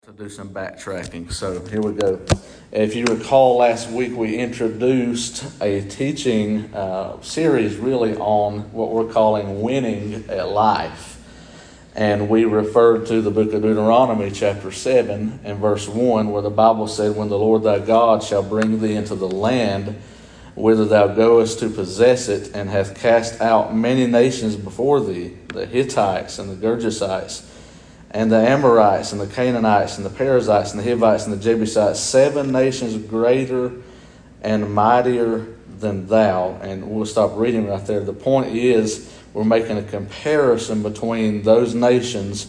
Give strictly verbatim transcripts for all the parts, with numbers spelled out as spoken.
To do some backtracking. So here we go. If you recall, last week we introduced a teaching uh, series really on what we're calling winning at life. And we referred to the book of Deuteronomy chapter seven and verse one, where the Bible said, "When the Lord thy God shall bring thee into the land whither thou goest to possess it, and hath cast out many nations before thee, the Hittites and the Girgashites, and the Amorites, and the Canaanites, and the Perizzites, and the Hivites, and the Jebusites, seven nations greater and mightier than thou." And we'll stop reading right there. The point is, we're making a comparison between those nations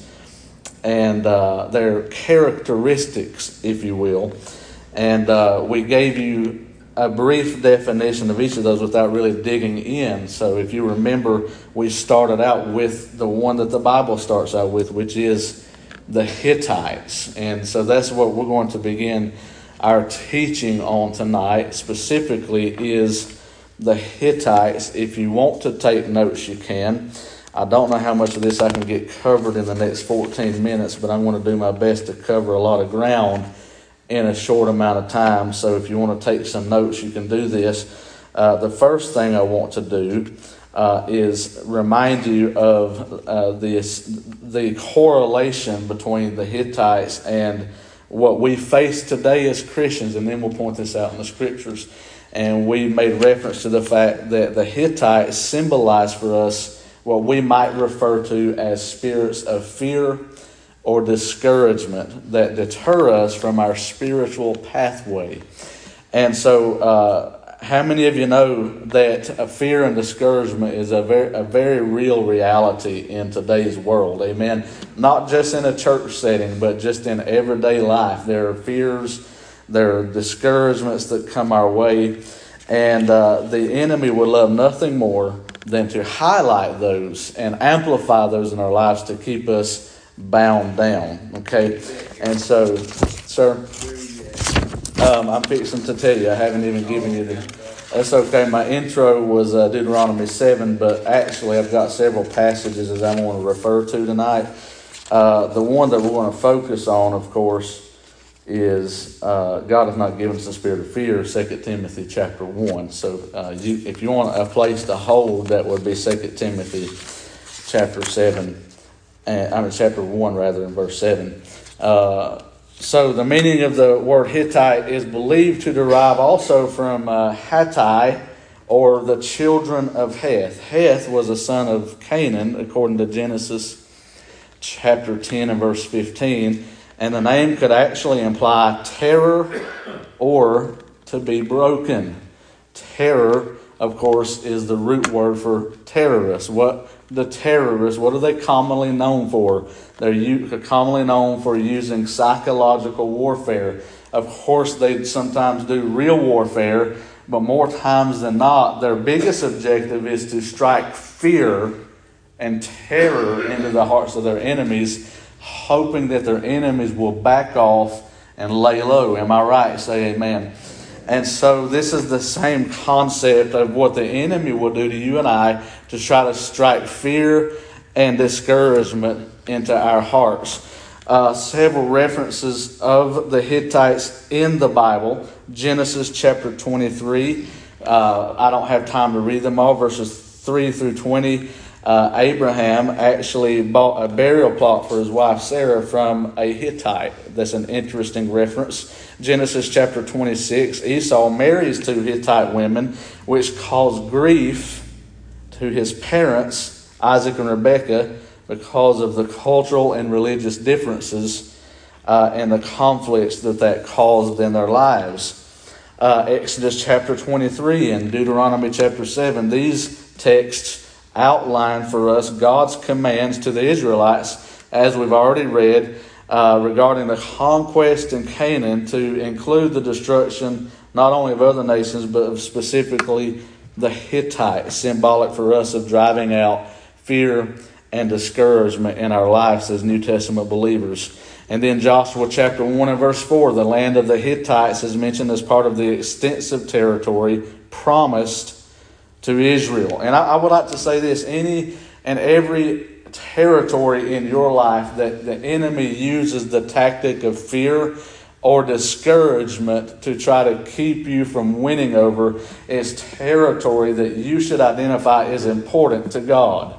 and uh, their characteristics, if you will. And uh, we gave you a brief definition of each of those without really digging in. So if you remember, we started out with the one that the Bible starts out with, which is the Hittites. And so that's what we're going to begin our teaching on tonight. Specifically is the Hittites. If you want to take notes, you can. I don't know how much of this I can get covered in the next fourteen minutes, but I'm going to do my best to cover a lot of ground in a short amount of time. So if you want to take some notes, you can do this. Uh, the first thing I want to do uh, is remind you of uh, this, the correlation between the Hittites and what we face today as Christians, and then we'll point this out in the scriptures. And we made reference to the fact that the Hittites symbolize for us what we might refer to as spirits of fear or discouragement that deter us from our spiritual pathway. And so, uh, how many of you know that a fear and discouragement is a very, a very real reality in today's world? Amen. Not just in a church setting, but just in everyday life. There are fears, there are discouragements that come our way, and uh, the enemy would love nothing more than to highlight those and amplify those in our lives to keep us bound down. Okay, and so, sir, um, I'm fixing to tell you, I haven't even given you the, that's okay, my intro was uh, Deuteronomy seven, but actually I've got several passages that I want to refer to tonight. Uh, the one that we're going to focus on, of course, is uh, God has not given us a spirit of fear, Second Timothy chapter one. So uh, you, if you want a place to hold, that would be Second Timothy chapter seven. And, I mean, chapter one, rather, in verse seven. Uh, so the meaning of the word Hittite is believed to derive also from uh, Hattai, or the children of Heth. Heth was a son of Canaan, according to Genesis chapter ten and verse fifteen. And the name could actually imply terror or to be broken. Terror, of course, is the root word for terrorist. What the terrorists, what are they commonly known for? They're u- commonly known for using psychological warfare. Of course, they sometimes do real warfare, but more times than not, their biggest objective is to strike fear and terror into the hearts of their enemies, hoping that their enemies will back off and lay low. Am I right? Say amen. And so this is the same concept of what the enemy will do to you and I, to try to strike fear and discouragement into our hearts. Uh, several references of the Hittites in the Bible. Genesis chapter twenty-three. Uh, I don't have time to read them all. Verses three through twenty. Uh, Abraham actually bought a burial plot for his wife Sarah from a Hittite. That's an interesting reference. Genesis chapter twenty-six, Esau marries two Hittite women, which caused grief to his parents, Isaac and Rebekah, because of the cultural and religious differences uh, and the conflicts that that caused in their lives. Uh, Exodus chapter twenty-three and Deuteronomy chapter seven, these texts outline for us God's commands to the Israelites, as we've already read, uh, regarding the conquest in Canaan, to include the destruction not only of other nations, but of specifically the Hittites, symbolic for us of driving out fear and discouragement in our lives as New Testament believers. And then Joshua chapter one and verse four, the land of the Hittites is mentioned as part of the extensive territory promised to Israel. And I, I would like to say this, any and every territory in your life that the enemy uses the tactic of fear or discouragement to try to keep you from winning over is territory that you should identify as important to God.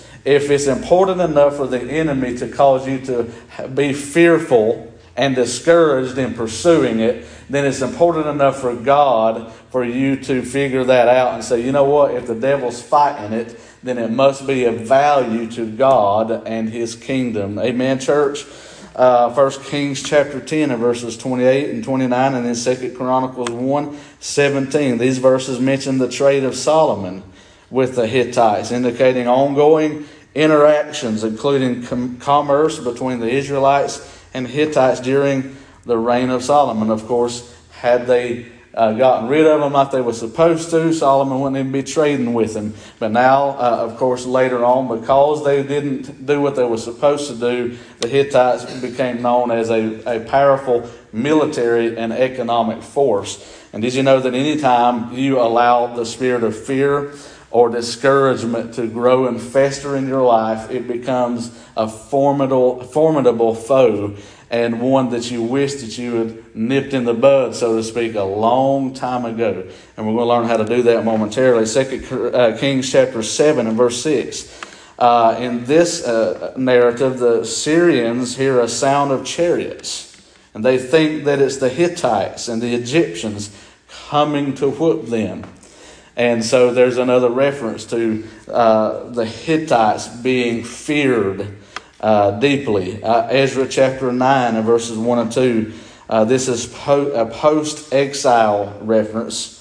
If it's important enough for the enemy to cause you to be fearful and discouraged in pursuing it, then it's important enough for God for you to figure that out and say, you know what, if the devil's fighting it, then it must be of value to God and His kingdom. Amen, church? Uh, First Kings chapter ten and verses twenty-eight and twenty-nine, and then Second Chronicles one seventeen. These verses mention the trade of Solomon with the Hittites, indicating ongoing interactions, including com- commerce between the Israelites and Hittites during the reign of Solomon. Of course, had they uh, gotten rid of them like they were supposed to, Solomon wouldn't even be trading with them. But now, uh, of course, later on, because they didn't do what they were supposed to do, the Hittites became known as a, a powerful military and economic force. And did you know that anytime you allow the spirit of fear or discouragement to grow and fester in your life, it becomes a formidable, formidable foe, and one that you wish that you had nipped in the bud, so to speak, a long time ago. And we're going to learn how to do that momentarily. Second uh, Kings chapter seven and verse six. Uh, in this uh, narrative, the Syrians hear a sound of chariots, and they think that it's the Hittites and the Egyptians coming to whoop them. And so there's another reference to uh, the Hittites being feared uh, deeply. Uh, Ezra chapter nine and verses one and two. Uh, this is po- a post-exile reference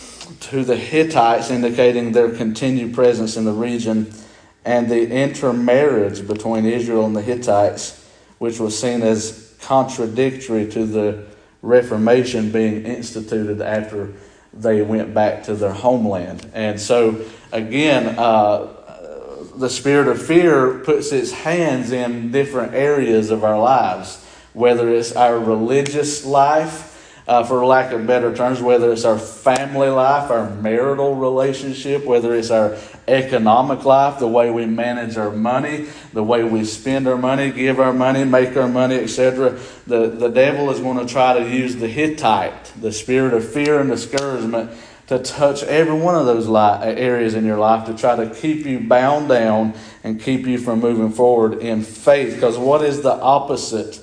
to the Hittites, indicating their continued presence in the region, and the intermarriage between Israel and the Hittites, which was seen as contradictory to the Reformation being instituted after they went back to their homeland. And so, again, uh, the spirit of fear puts its hands in different areas of our lives, whether it's our religious life, uh, for lack of better terms, whether it's our family life, our marital relationship, whether it's our economic life, the way we manage our money, the way we spend our money, give our money, make our money, et cetera. The, the devil is going to try to use the Hittite, the spirit of fear and discouragement, to touch every one of those li- areas in your life to try to keep you bound down and keep you from moving forward in faith. Because what is the opposite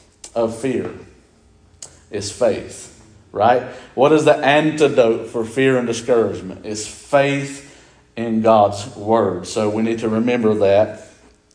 of fear? It's faith, right? What is the antidote for fear and discouragement? It's faith in God's Word. So we need to remember that.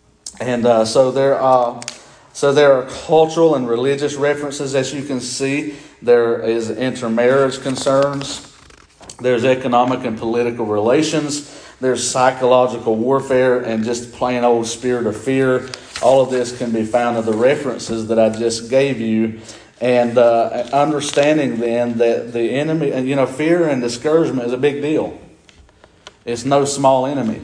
And uh, so there are so there are cultural and religious references, as you can see. There is intermarriage concerns. There's economic and political relations. There's psychological warfare and just plain old spirit of fear. All of this can be found in the references that I just gave you. And uh, understanding then that the enemy, and you know, fear and discouragement is a big deal. It's no small enemy.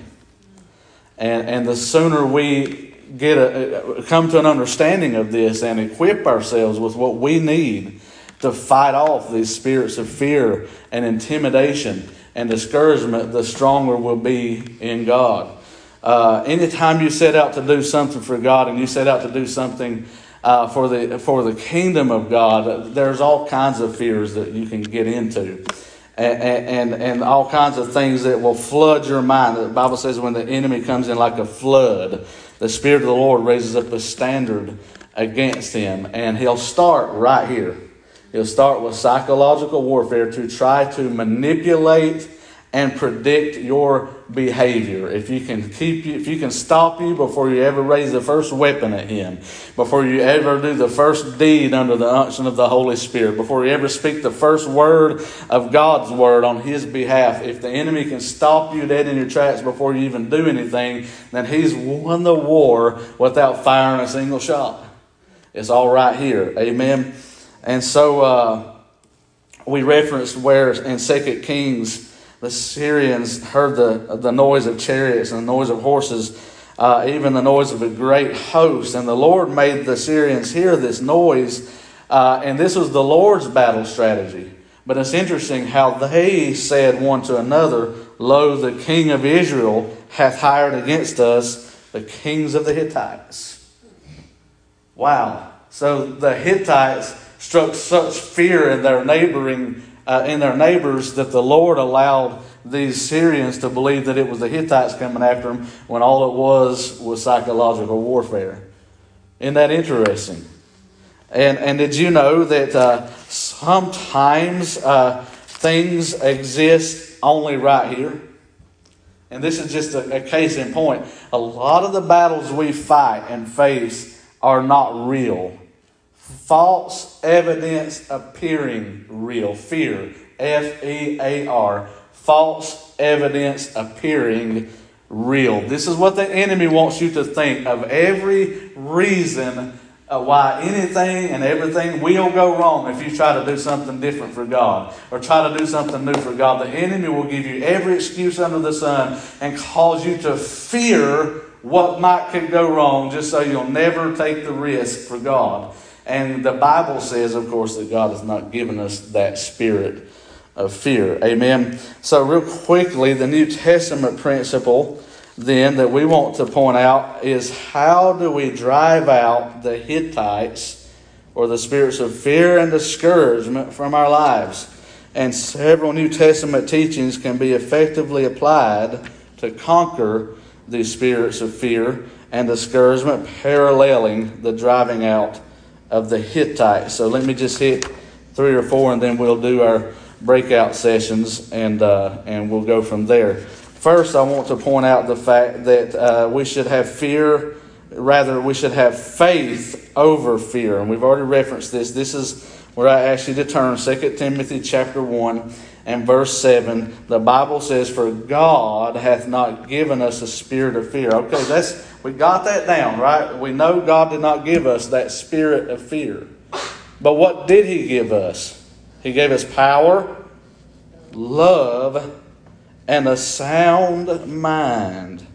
And and the sooner we get a, come to an understanding of this and equip ourselves with what we need to fight off these spirits of fear and intimidation and discouragement, the stronger we'll be in God. Uh, anytime you set out to do something for God and you set out to do something uh, for the for the kingdom of God, there's all kinds of fears that you can get into. And, and and all kinds of things that will flood your mind. The Bible says when the enemy comes in like a flood, the Spirit of the Lord raises up a standard against him. And he'll start right here. He'll start with psychological warfare to try to manipulate and predict your behavior. If you can keep you, if you can stop you before you ever raise the first weapon at him, before you ever do the first deed under the unction of the Holy Spirit, before you ever speak the first word of God's word on his behalf, if the enemy can stop you dead in your tracks before you even do anything, then he's won the war without firing a single shot. It's all right here. Amen. And so uh, we referenced where in Second Kings, the Syrians heard the the noise of chariots and the noise of horses, uh, even the noise of a great host. And the Lord made the Syrians hear this noise. Uh, and this was the Lord's battle strategy. But it's interesting how they said one to another, "Lo, the king of Israel hath hired against us the kings of the Hittites. Wow. So the Hittites struck such fear in their neighboring, uh, in their neighbors that the Lord allowed these Syrians to believe that it was the Hittites coming after them when all it was was psychological warfare. Isn't that interesting? And and did you know that uh, sometimes uh, things exist only right here? And this is just a, a case in point. A lot of the battles we fight and face are not real. False evidence appearing real. Fear. F E A R. False evidence appearing real. This is what the enemy wants you to think of. Every reason uh, why anything and everything will go wrong if you try to do something different for God or try to do something new for God. The enemy will give you every excuse under the sun and cause you to fear what might could go wrong just so you'll never take the risk for God. And the Bible says, of course, that God has not given us that spirit of fear. Amen. So real quickly, the New Testament principle then that we want to point out is how do we drive out the Hittites or the spirits of fear and discouragement from our lives. And several New Testament teachings can be effectively applied to conquer these spirits of fear and discouragement, paralleling the driving out of the Hittites. So let me just hit three or four and then we'll do our breakout sessions and uh, and we'll go from there. First, I want to point out the fact that uh, we should have fear, rather we should have faith over fear. And we've already referenced this. This is where I ask you to turn, Second Timothy chapter one and verse seven. The Bible says, "For God hath not given us a spirit of fear." Okay, that's we got that down, right? We know God did not give us that spirit of fear. But what did He give us? He gave us power, love, and a sound mind.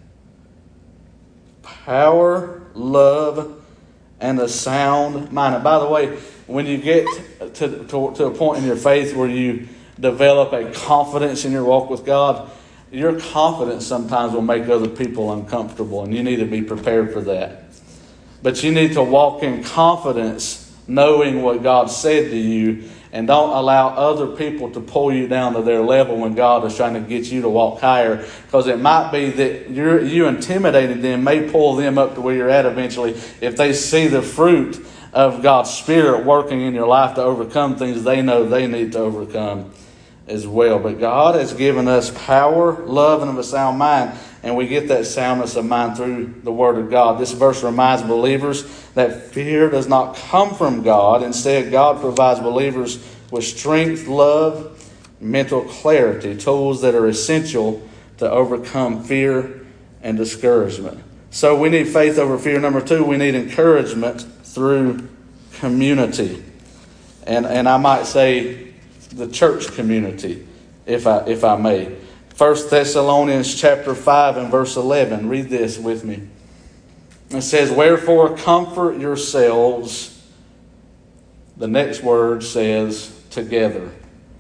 Power, love, and a sound mind. And by the way, when you get to, to, to a point in your faith where you develop a confidence in your walk with God, your confidence sometimes will make other people uncomfortable, and you need to be prepared for that. But you need to walk in confidence, knowing what God said to you, and don't allow other people to pull you down to their level when God is trying to get you to walk higher. Because it might be that you're, you intimidated them may pull them up to where you're at eventually if they see the fruit of God's Spirit working in your life to overcome things they know they need to overcome as well. But God has given us power, love, and of a sound mind. And we get that soundness of mind through the Word of God. This verse reminds believers that fear does not come from God. Instead, God provides believers with strength, love, mental clarity, tools that are essential to overcome fear and discouragement. So we need faith over fear. Number two, we need encouragement through community. And and I might say the church community, if I if I may. First Thessalonians chapter five and verse eleven. Read this with me. It says, "Wherefore comfort yourselves." The next word says, together.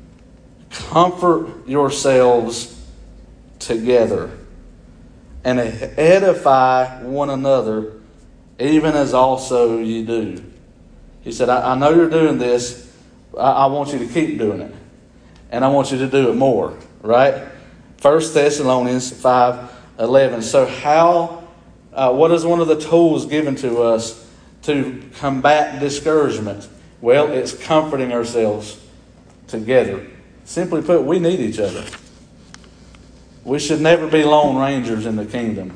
Comfort yourselves together. And edify one another, even as also ye do. He said, I, I know you're doing this. I, I want you to keep doing it. And I want you to do it more. Right? First Thessalonians five eleven. So how, uh, what is one of the tools given to us to combat discouragement? Well, it's comforting ourselves together. Simply put, we need each other. We should never be lone rangers in the kingdom.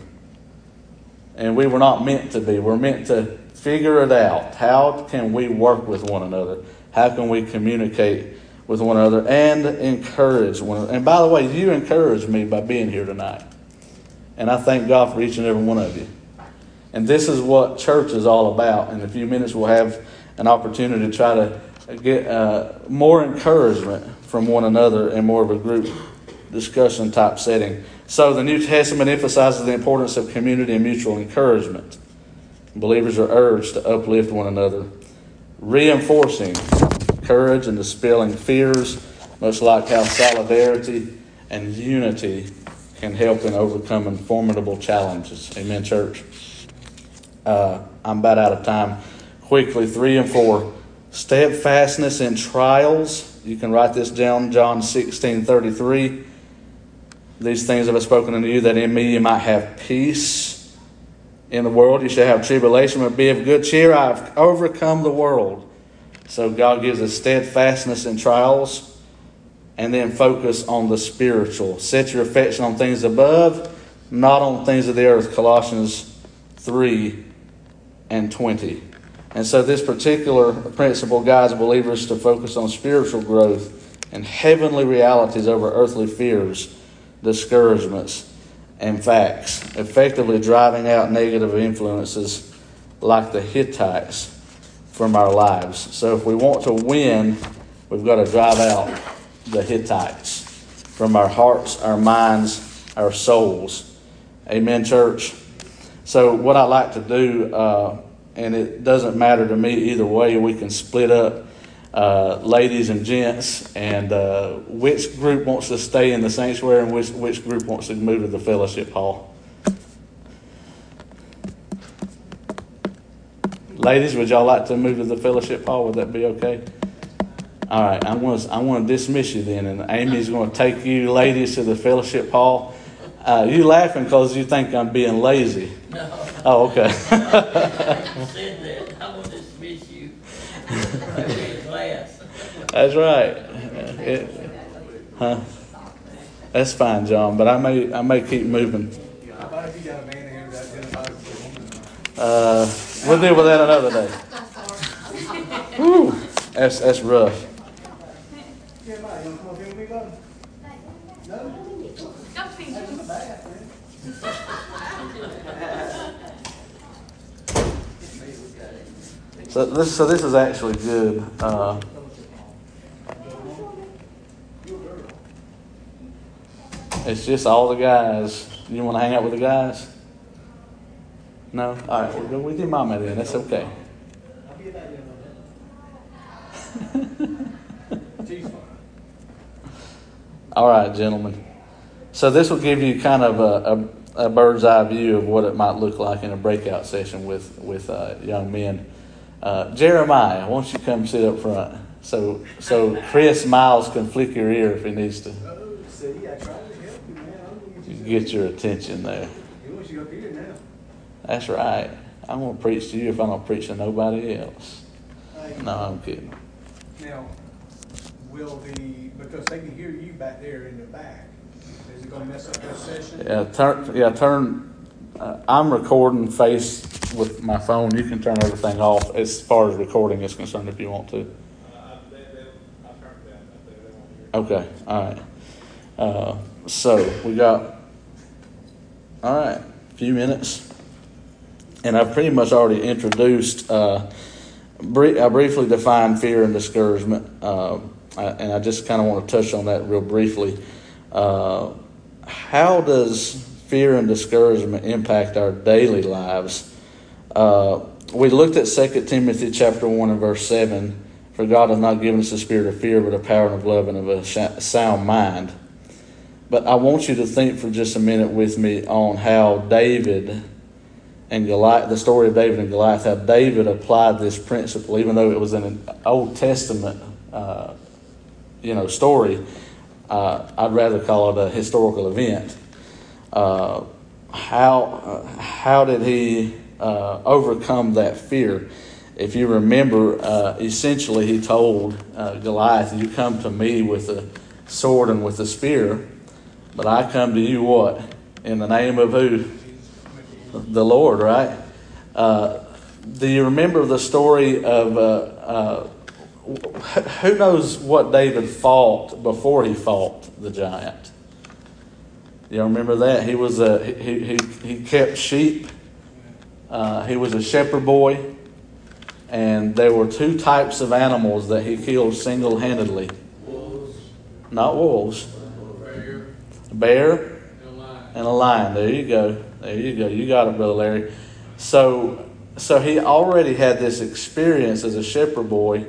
And we were not meant to be. We're meant to figure it out. How can we work with one another? How can we communicate with one another and encourage one another? And by the way, you encouraged me by being here tonight. And I thank God for each and every one of you. And this is what church is all about. In a few minutes we'll have an opportunity to try to get uh, more encouragement from one another in more of a group discussion type setting. So the New Testament emphasizes the importance of community and mutual encouragement. Believers are urged to uplift one another, reinforcing courage and dispelling fears, much like how solidarity and unity can help in overcoming formidable challenges. Amen, church. Uh, I'm about out of time. Quickly, three and four. Steadfastness in trials. You can write this down, John sixteen thirty-three. These things have I spoken unto you, that in me you might have peace. In the world you shall have tribulation, but be of good cheer. I have overcome the world. So God gives us steadfastness in trials. And then focus on the spiritual. Set your affection on things above, not on things of the earth. Colossians three and twenty. And so this particular principle guides believers to focus on spiritual growth and heavenly realities over earthly fears, discouragements, and facts, effectively driving out negative influences like the Hittites from our lives. So if we want to win, we've got to drive out the Hittites from our hearts, our minds, our souls. Amen, church. So what I like to do, uh, and it doesn't matter to me either way, we can split up uh, ladies and gents, and uh, which group wants to stay in the sanctuary and which, which group wants to move to the fellowship hall. Ladies, would y'all like to move to the fellowship hall? Would that be okay? All right, I'm going to I'm going to dismiss you then, and Amy's going to take you ladies to the fellowship hall. Uh, you laughing because you think I'm being lazy? No. Oh, okay. I said that. I'm going to dismiss you. Class. That's right. It, huh? That's fine, John. But I may I may keep moving. How about if you got a man here that identifies as a woman? Uh, we'll deal with that another day. Whew, that's that's rough. Yeah, Mike, you want to come up here with me, bud? No? That's not bad, man. So this so this is actually good. Uh, it's just all the guys. You want to hang out with the guys? No? All right, we'll go with your mama then. That's okay. I'll be about you. She's fine. All right, gentlemen. So this will give you kind of a, a, a bird's eye view of what it might look like in a breakout session with with uh, young men. Uh, Jeremiah, why don't you come sit up front so so Chris Miles can flick your ear if he needs to. Oh, see, I tried to help you, man. I'm going to get you. Get your attention there. He wants you up here now. That's right. I'm going to preach to you if I don't preach to nobody else. Hey, No, I'm kidding. Now, will the, because they can hear you back there in the back, is it going to mess up that session? Yeah, turn. Yeah, turn. Uh, I'm recording face with my phone. You can turn everything off as far as recording is concerned if you want to. Okay. All right. Uh, so we got. All right. A few minutes. And I've pretty much already introduced, uh, br- I briefly defined fear and discouragement, uh, I, and I just kind of want to touch on that real briefly. Uh, how does fear and discouragement impact our daily lives? Uh, we looked at Second Timothy chapter one and verse seven, for God has not given us a spirit of fear, but a power and of love and of a sh- sound mind. But I want you to think for just a minute with me on how David and Goliath, the story of David and Goliath, how David applied this principle, even though it was in an Old Testament, uh, you know, story. Uh, I'd rather call it a historical event. Uh, how uh, how did he uh, overcome that fear? If you remember, uh, essentially he told uh, Goliath, "You come to me with a sword and with a spear, but I come to you what? In the name of who? The Lord," right? Uh, do you remember the story of, uh, uh, who knows what David fought before he fought the giant? You remember that? He was a, he, he, he kept sheep. Uh, he was a shepherd boy. And there were two types of animals that he killed single-handedly. Wolves. Not wolves. Bear. A bear And a lion. and a lion. There you go. There you go. You got it, Brother Larry. So, so he already had this experience as a shepherd boy,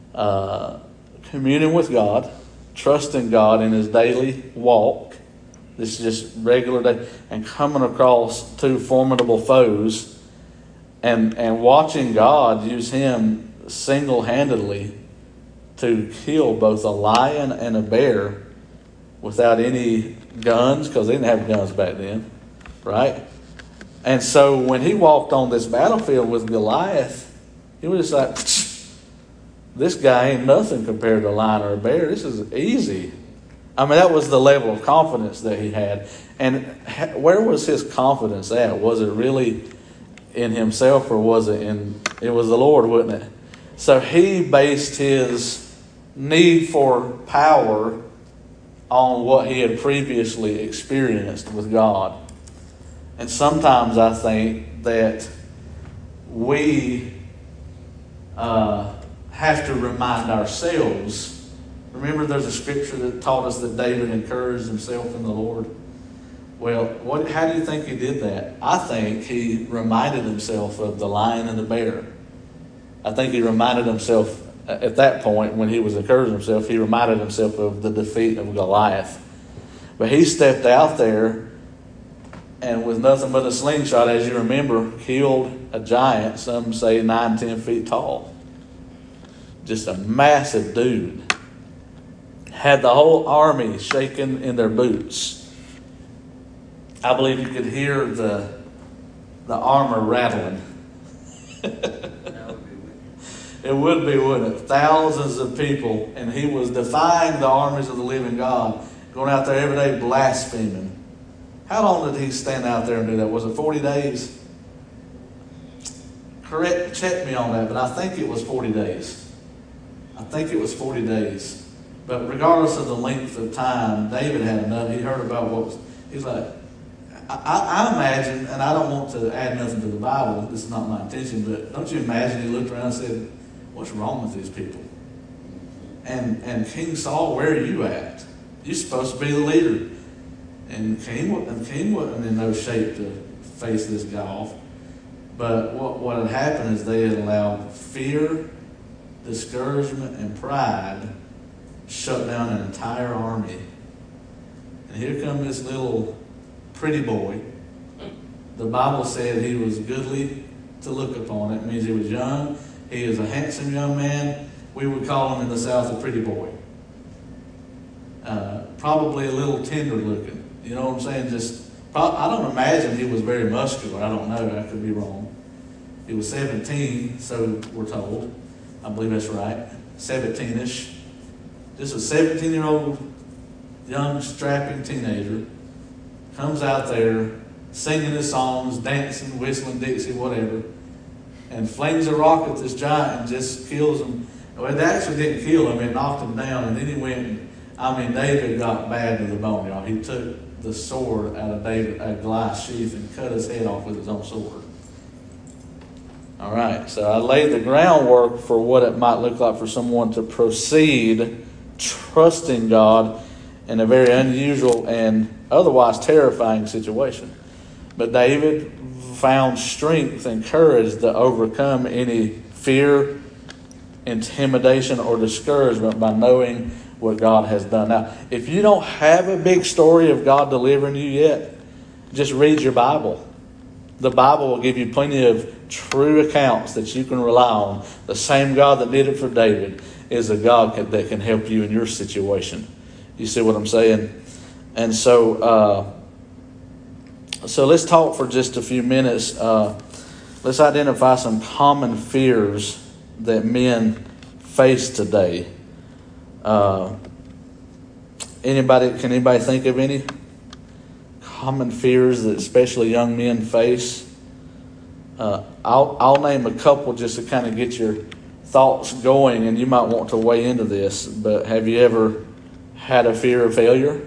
uh, communing with God, trusting God in his daily walk, This is just regular day. And coming across two formidable foes and, and watching God use him single-handedly to kill both a lion and a bear without any guns, because they didn't have guns back then, right? And so when he walked on this battlefield with Goliath, he was just like, this guy ain't nothing compared to a lion or a bear. This is easy. I mean, that was the level of confidence that he had. And where was his confidence at? Was it really in himself, or was it in, it was the Lord, wasn't it? So he based his need for power on what he had previously experienced with God. And sometimes I think that we uh, have to remind ourselves. Remember, there's a scripture that taught us that David encouraged himself in the Lord. Well, what? How do you think he did that? I think he reminded himself of the lion and the bear. I think he reminded himself at that point, when he was encouraging himself, he reminded himself of the defeat of Goliath. But he stepped out there and with nothing but a slingshot, as you remember, killed a giant, some say nine, ten feet tall. Just a massive dude. Had the whole army shaking in their boots. I believe you could hear the, the armor rattling. It would be, wouldn't it? Thousands of people, and he was defying the armies of the living God, going out there every day blaspheming. How long did he stand out there and do that? Was it forty days? Correct, check me on that, but I think it was forty days. I think it was forty days. But regardless of the length of time, David had enough. He heard about what was, he's like, I, I imagine, and I don't want to add nothing to the Bible, this is not my intention, but don't you imagine he looked around and said, what's wrong with these people? And and King Saul, where are you at? You're supposed to be the leader. And King, and King wasn't in no shape to face this guy off. But what, what had happened is they had allowed fear, discouragement, and pride shut down an entire army. And here comes this little pretty boy. The Bible said he was goodly to look upon. It means he was young. He is a handsome young man. We would call him in the South a pretty boy. Uh, probably a little tender looking. You know what I'm saying? Just, I don't imagine he was very muscular. I don't know. I could be wrong. He was seventeen, so we're told. I believe that's right. seventeen-ish. Just a seventeen-year-old young strapping teenager comes out there singing his songs, dancing, whistling Dixie, whatever, and flings a rock at this giant and just kills him. Well, it actually didn't kill him. It knocked him down, and then he went and, I mean, David got bad to the bone, y'all. He took the sword out of David, out of Goliath's sheath and cut his head off with his own sword. All right, so I laid the groundwork for what it might look like for someone to proceed trusting God in a very unusual and otherwise terrifying situation. But David found strength and courage to overcome any fear, intimidation, or discouragement by knowing what God has done. Now, if you don't have a big story of God delivering you yet, just read your Bible. The Bible will give you plenty of true accounts that you can rely on. The same God that did it for David is a God that can help you in your situation. You see what I'm saying? And so, uh, so let's talk for just a few minutes. Uh, let's identify some common fears that men face today. Uh, anybody? Can anybody think of any common fears that especially young men face? Uh, I'll I'll name a couple just to kind of get your thoughts going, and you might want to weigh into this. But have you ever had a fear of failure?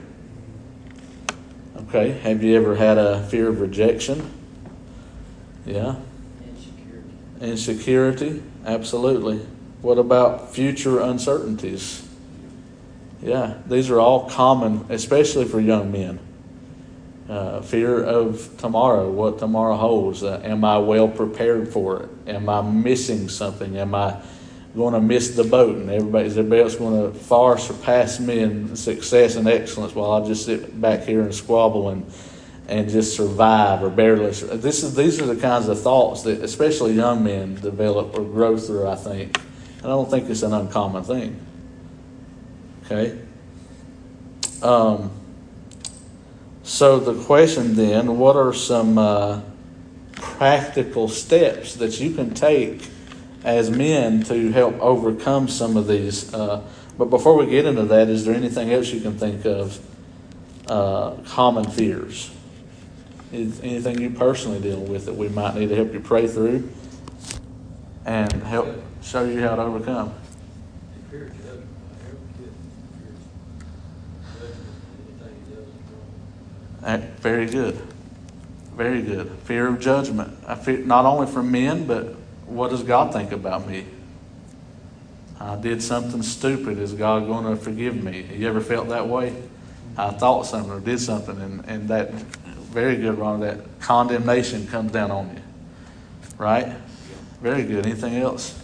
Okay. Have you ever had a fear of rejection? Yeah. Insecurity. Insecurity, absolutely. What about future uncertainties? Yeah, these are all common, especially for young men. Uh, fear of tomorrow, what tomorrow holds. Uh, am I well prepared for it? Am I missing something? Am I going to miss the boat, and everybody, everybody else going to far surpass me in success and excellence, while I just sit back here and squabble and and just survive or barely. This is these are the kinds of thoughts that especially young men develop or grow through, I think. And I don't think it's an uncommon thing. Okay. Um. So the question then: what are some uh, practical steps that you can take as men to help overcome some of these? Uh, but before we get into that, is there anything else you can think of? Uh, common fears. Is anything you personally deal with that we might need to help you pray through and help show you how to overcome? Fear of judgment. I ever get fear of judgment. Anything he does is wrong. Uh, Very good. Very good. Fear of judgment. I fear not only from men, but what does God think about me? I did something stupid. Is God going to forgive me? Have you ever felt that way? I thought something or did something, and, and that, very good, Ron, that condemnation comes down on you. Right? Very good. Anything else?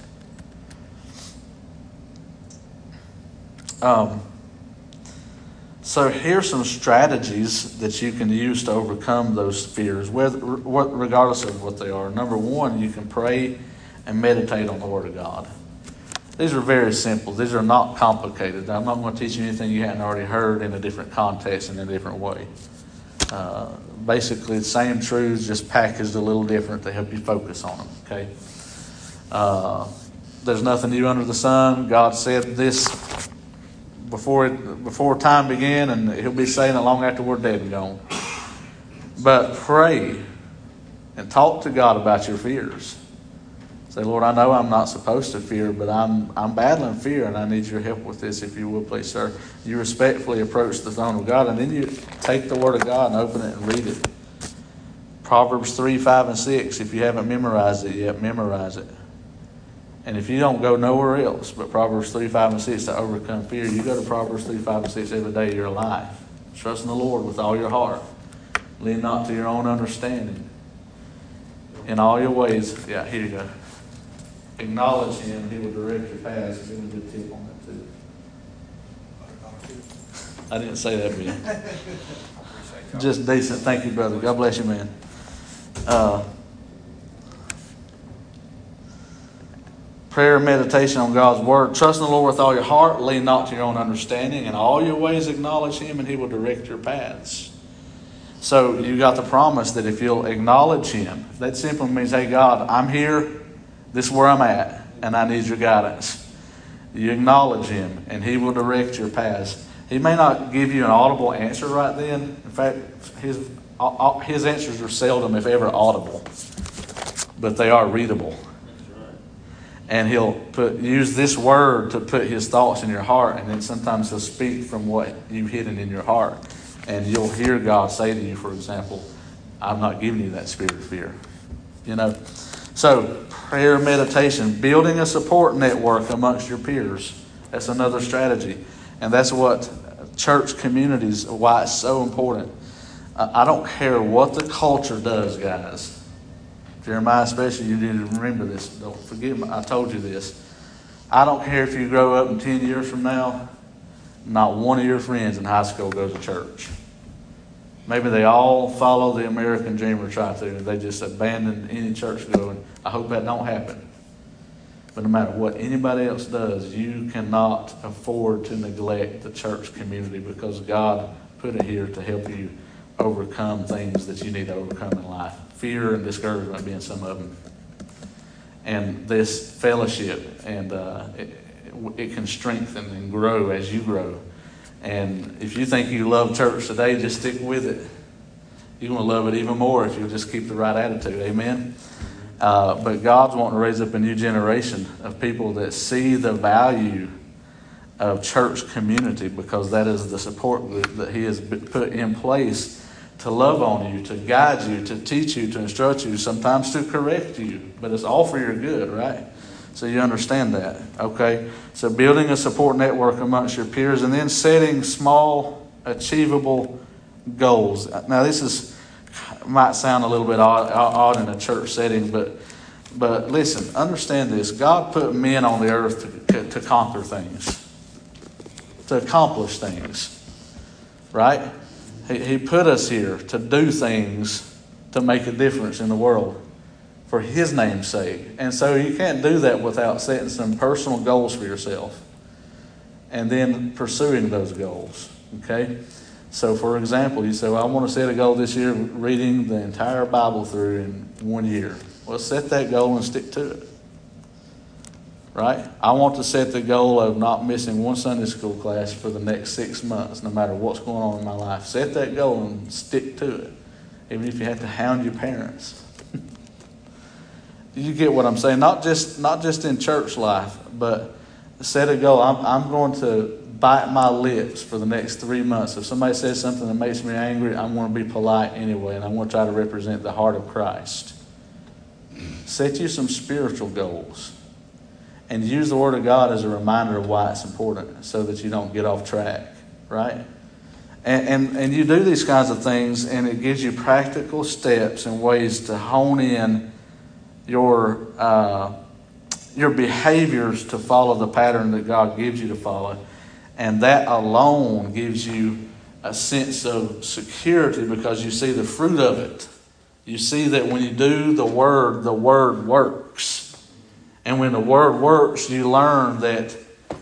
Um, so here's some strategies that you can use to overcome those fears, whether, what, regardless of what they are. Number one, you can pray and meditate on the Word of God. These are very simple. These are not complicated. I'm not going to teach you anything you hadn't already heard in a different context and in a different way. Uh, basically, the same truths, just packaged a little different to help you focus on them. Okay. Uh, there's nothing new under the sun. God said this before it, before time began, and He'll be saying it long after we're dead and gone. But pray and talk to God about your fears. Say, Lord, I know I'm not supposed to fear, but I'm I'm battling fear, and I need your help with this, if you will, please, sir. You respectfully approach the throne of God, and then you take the Word of God and open it and read it. Proverbs three, five, and six. If you haven't memorized it yet, memorize it. And if you don't go nowhere else but Proverbs three, five, and six to overcome fear, you go to Proverbs three, five, and six every day of your life. Trust in the Lord with all your heart. Lean not to your own understanding. In all your ways, yeah, here you go. Acknowledge Him, He will direct your paths. Give me a good tip on that too. I didn't say that, Ben. Just decent. Thank you, brother. God bless you, man. Uh, prayer and meditation on God's Word. Trust in the Lord with all your heart. Lean not to your own understanding. In all your ways acknowledge Him, and He will direct your paths. So you got the promise that if you'll acknowledge Him, that simply means, hey, God, I'm here. This is where I'm at, and I need your guidance. You acknowledge Him, and He will direct your paths. He may not give you an audible answer right then. In fact, His, his answers are seldom, if ever, audible. But they are readable. That's right. And He'll put use this word to put His thoughts in your heart, and then sometimes He'll speak from what you've hidden in your heart. And you'll hear God say to you, for example, I'm not giving you that spirit of fear. You know? So, prayer, meditation, building a support network amongst your peers. That's another strategy. And that's what church communities, why it's so important. I don't care what the culture does, guys. Jeremiah, especially, you need to remember this. Don't forget, I told you this. I don't care if you grow up and ten years from now, not one of your friends in high school goes to church. Maybe they all follow the American dream or try to, and they just abandon any church going. I hope that don't happen. But no matter what anybody else does, you cannot afford to neglect the church community, because God put it here to help you overcome things that you need to overcome in life. Fear and discouragement being some of them. And this fellowship, and uh, it, it can strengthen and grow as you grow. And if you think you love church today, just stick with it. You're going to love it even more if you'll just keep the right attitude. Amen? Uh, but God's wanting to raise up a new generation of people that see the value of church community, because that is the support group that He has put in place to love on you, to guide you, to teach you, to instruct you, sometimes to correct you. But it's all for your good, right? So you understand that, okay? So building a support network amongst your peers, and then setting small, achievable goals. Now this is might sound a little bit odd, odd in a church setting, but But listen, understand this. God put men on the earth to, to conquer things, to accomplish things, right? He, he put us here to do things to make a difference in the world for His name's sake. And so you can't do that without setting some personal goals for yourself and then pursuing those goals, okay? So, for example, you say, well, I want to set a goal this year of reading the entire Bible through in one year. Well, set that goal and stick to it, right? I want to set the goal of not missing one Sunday school class for the next six months, no matter what's going on in my life. Set that goal and stick to it, even if you have to hound your parents. You get what I'm saying? Not just not just in church life, but set a goal. I'm, I'm going to bite my lips for the next three months. If somebody says something that makes me angry, I'm going to be polite anyway, and I'm going to try to represent the heart of Christ. Set you some spiritual goals and use the Word of God as a reminder of why it's important so that you don't get off track, right? And, and, and you do these kinds of things, and it gives you practical steps and ways to hone in your uh, your behaviors to follow the pattern that God gives you to follow. And that alone gives you a sense of security because you see the fruit of it. You see that when you do the Word, the Word works. And when the Word works, you learn that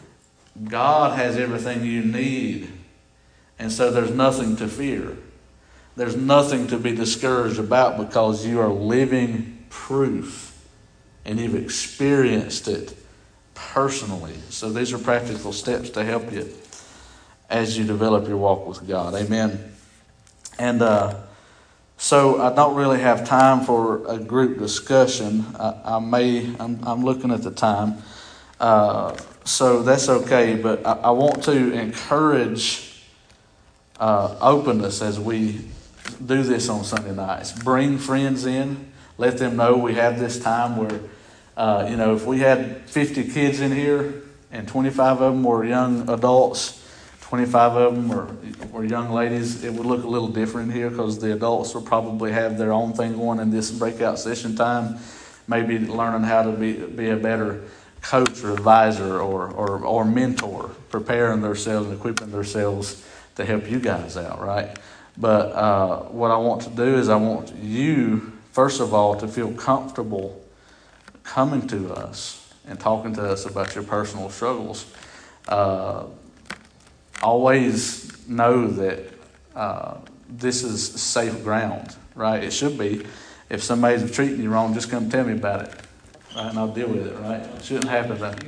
God has everything you need. And so there's nothing to fear. There's nothing to be discouraged about because you are living proof. And you've experienced it personally. So these are practical steps to help you as you develop your walk with God. Amen. And uh, so I don't really have time for a group discussion. I, I may, I'm, I'm looking at the time. Uh, so that's okay. But I, I want to encourage uh, openness as we do this on Sunday nights. Bring friends in. Let them know we have this time where, uh, you know, if we had fifty kids in here and twenty-five of them were young adults, twenty-five of them were, were young ladies, it would look a little different here because the adults will probably have their own thing going in this breakout session time, maybe learning how to be, be a better coach or advisor or, or, or mentor, preparing themselves and equipping themselves to help you guys out, right? But uh, what I want to do is I want you, first of all, to feel comfortable coming to us and talking to us about your personal struggles. Uh, always know that uh, this is safe ground, right? It should be. If somebody's treating you wrong, just come tell me about it, right? And I'll deal with it, right? It shouldn't happen. Right?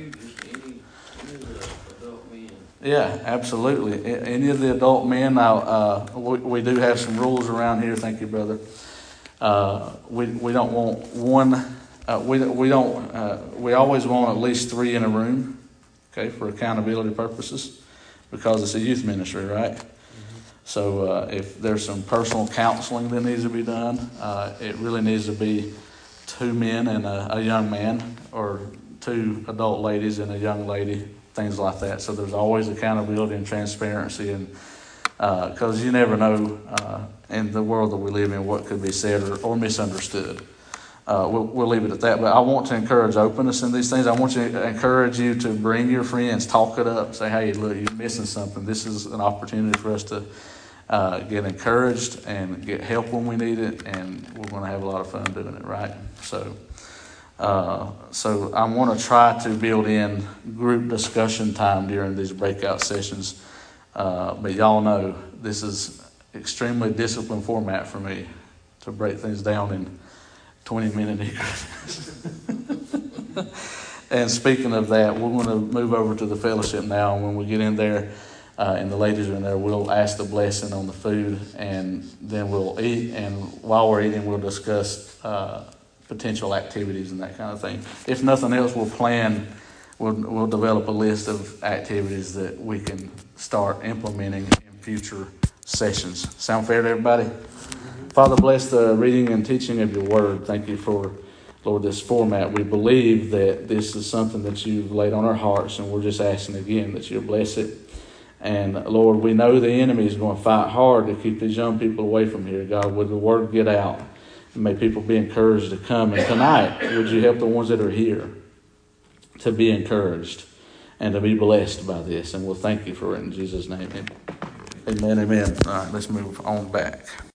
Yeah, absolutely. Any of the adult men, now, uh, we, we do have some rules around here. Thank you, brother. Uh, we we don't want one. Uh, we we don't. Uh, we always want at least three in a room, okay, for accountability purposes, because it's a youth ministry, right? Mm-hmm. So uh, if there's some personal counseling that needs to be done, uh, it really needs to be two men and a, a young man, or two adult ladies and a young lady, things like that. So there's always accountability and transparency, and because uh, you never know uh, in the world that we live in what could be said or, or misunderstood. Uh, we'll, we'll leave it at that. But I want to encourage openness in these things. I want to encourage you to bring your friends, talk it up, say, hey, look, you're missing something. This is an opportunity for us to uh, get encouraged and get help when we need it, and we're going to have a lot of fun doing it, right? So, uh, so I want to try to build in group discussion time during these breakout sessions. Uh, but y'all know this is extremely disciplined format for me to break things down in twenty minute increments. And speaking of that, we're going to move over to the fellowship now. And when we get in there uh, and the ladies are in there, we'll ask the blessing on the food, and then we'll eat. And while we're eating, we'll discuss uh, potential activities and that kind of thing. If nothing else, we'll plan. We'll, we'll develop a list of activities that we can start implementing in future sessions. Sound fair to everybody? Mm-hmm. Father, bless the reading and teaching of your word. Thank you for, Lord, this format. We believe that this is something that you've laid on our hearts, and we're just asking again that you'll bless it. And Lord, we know the enemy is going to fight hard to keep these young people away from here. God, would the word get out? May people be encouraged to come. And tonight, would you help the ones that are here to be encouraged and to be blessed by this? And we'll thank you for it in Jesus' name. Amen, amen. All right, let's move on back.